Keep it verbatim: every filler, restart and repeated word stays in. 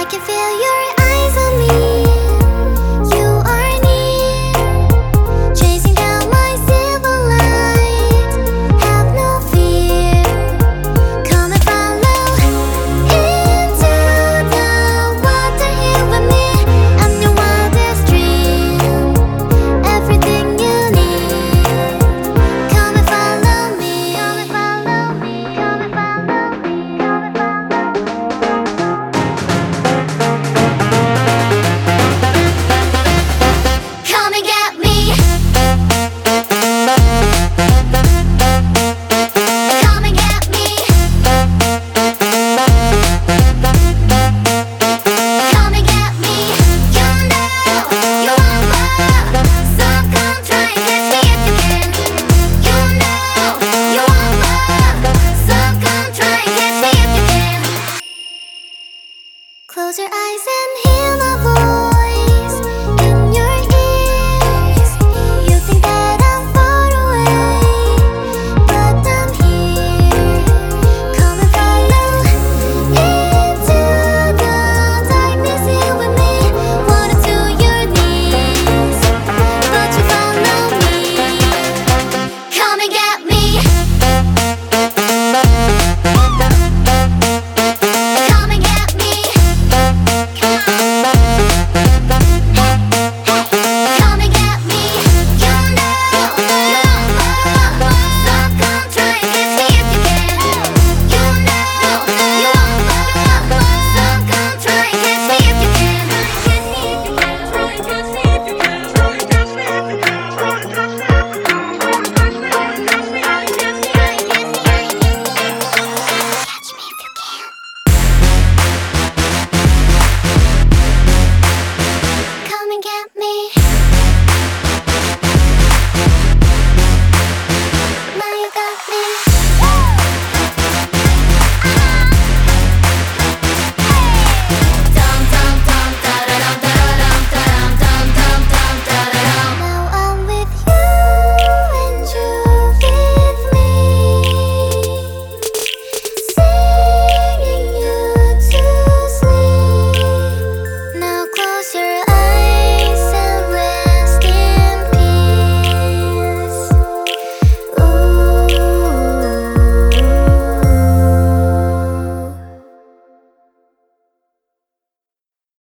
can feel your eyes on me. You are near, chasing down my silver light. Have no fear, come and follow into the water here with me. I'm your wildest dream, everything you need. Come and follow me, come and follow me, come and follow me, come and follow me. Come and get me. Come and get me. Come and get me. You know you want love, so come try and catch me if you can. You know you want love, so come try and catch me if you can. Close your eyes and hear my voice.